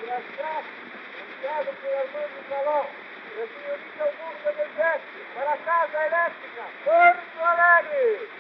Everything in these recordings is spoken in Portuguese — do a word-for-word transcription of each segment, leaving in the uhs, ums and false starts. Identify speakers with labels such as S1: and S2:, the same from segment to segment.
S1: Engraçado, enviado por Armando Salom, da senhorita Augusta Bezeste, para a Casa Elétrica, Porto Alegre.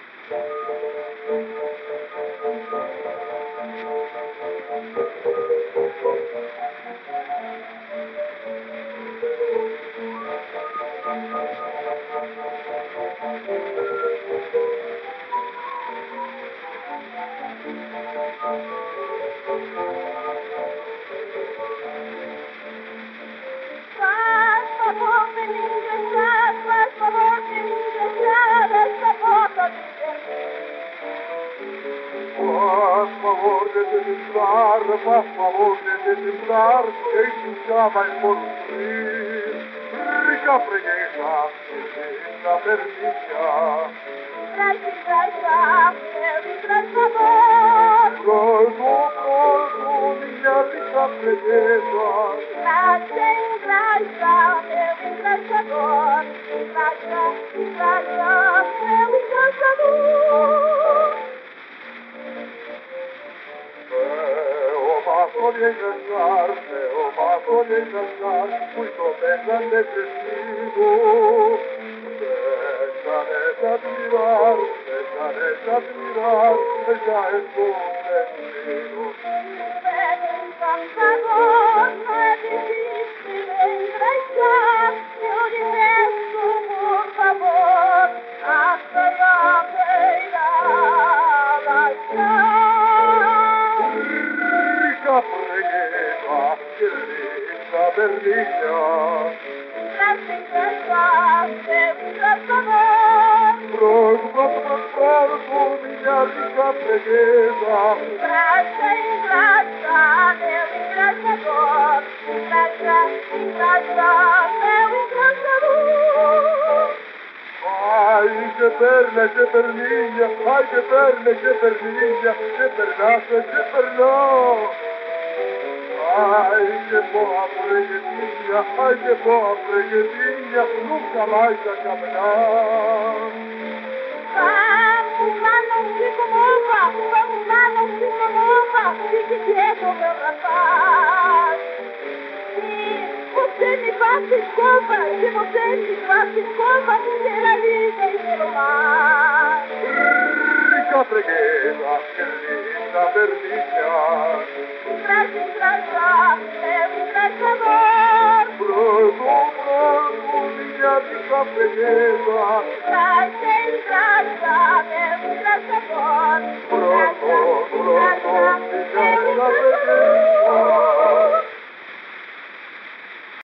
S2: Faz favor de me ingressar, faz favor de me ingressar esta porta de
S3: Faz favor de desentrar, faz favor de desentrar, quem já vai construir. Rica freguesa, linda perdicha.
S2: Traz, traz, traz, meu traz favor.
S3: Trago, trago, minha rica freguesa.
S2: Graça, graça, meu engraçador. Graça, graça, meu engraçador.
S3: Eu passo de engraçar, eu passo de engraçar, muito bem grande vestido. Deixa, deixa admirar, deixa, deixa admirar, já estou sentido.
S2: Meu engraçador, não é difícil engraçar. Eu lhe peço, por favor, a sua beira
S3: Rica freguesa, que linda berlinha.
S2: Graça, graça, meu engraçador.
S3: Pronto, pronto, pronto, pronto, minha rica freguesa.
S2: Graça, graça, meu engraçador. Graça, graça, meu engraçador.
S3: Ai, que perna, que perninha, ai, que perna, que perninha, que pernaça, que pernão. Ai, que boa freguesinha, ai, que boa freguesinha, nunca mais acabará.
S2: Vamos lá, não se comova. Vamos lá, não se comova. Fique quieto, meu rapaz. Se você me faz desculpa, se você me faz desculpa, pela vida e pelo mar.
S3: Rica freguesa, que linda verdinha.
S2: Graça, graça, meu engraçador.
S3: Pronto, pronto, minha rica freguesa.
S2: Graça, graça, meu engraçador.
S3: Pronto,
S2: Graça,
S3: pronto,
S2: graça,
S3: minha
S2: meu